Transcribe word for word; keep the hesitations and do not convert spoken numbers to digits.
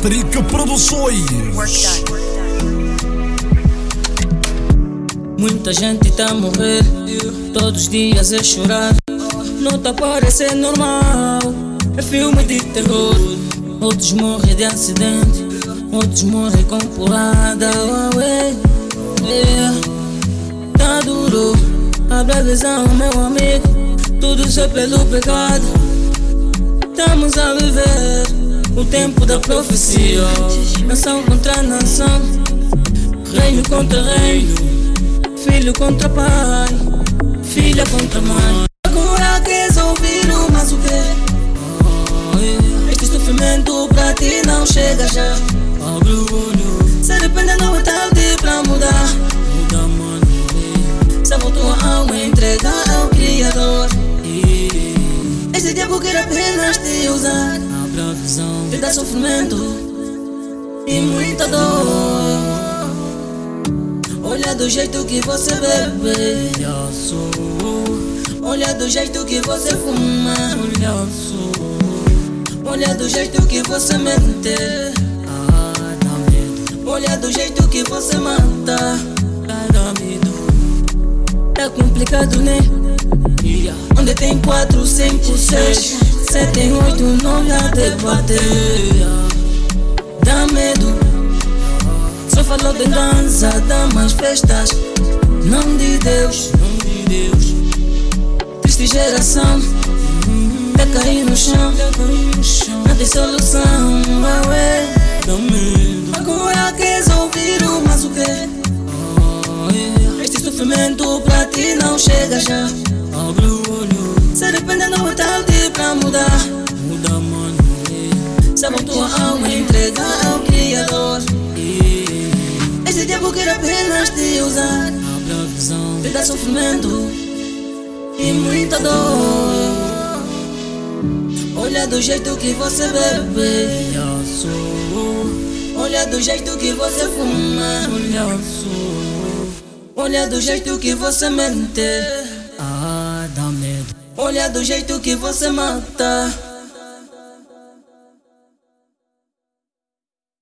Patrick Produções. Muita gente tá a morrer, todos os dias é chorar. Não tá a parecer normal, é filme de terror. Outros morrem de acidente, outros morrem com porrada. Oh, yeah. Yeah. Tá duro, abre a visão, meu amigo. Tudo só pelo pecado. Estamos a viver o tempo da profecia. Nação contra nação, reino contra reino, filho contra pai, filha contra mãe. Agora queres ouvir o mas o quê? Oh, yeah. Este sofrimento pra ti não chega já. Abre o olho, se arrepende não é tarde pra mudar. Muda, mano, yeah. Se voltou a alma entregar ao Criador. Yeah. Este diabo quer apenas te usar. Abre a visão, te dá sofrimento e muita dor. Olha do jeito que você bebe, olha só. Olha do jeito que você fuma, olha só. Olha do jeito que você mente, ah, dá medo. Olha do jeito que você mata, ah, dá medo. Tá complicado, né? Yeah. Onde tem quatro, cinco, seis, sete, oito, nove a debater, yeah. Dá medo. Só falou de dança, dá mais festas, não de Deus, não de Deus. Triste geração, tá cair no chão, não tem solução, ué. Dá medo. Agora queres ouvir o mas o quê? Oh, yeah. Este sofrimento pra ti não chega já. Abre o olho, se arrepende não é tarde pra mudar. Muda, mano, yeah. Se a tua alma entregar ao Criador. Esse diabo quer apenas te usar. Abre a visão, te dá sofrimento e muita dor. Olha do jeito que você bebe, olha só. Olha do jeito que você fuma, olha só. Olha do jeito que você mente, ah, dá medo. Olha do jeito que você mata.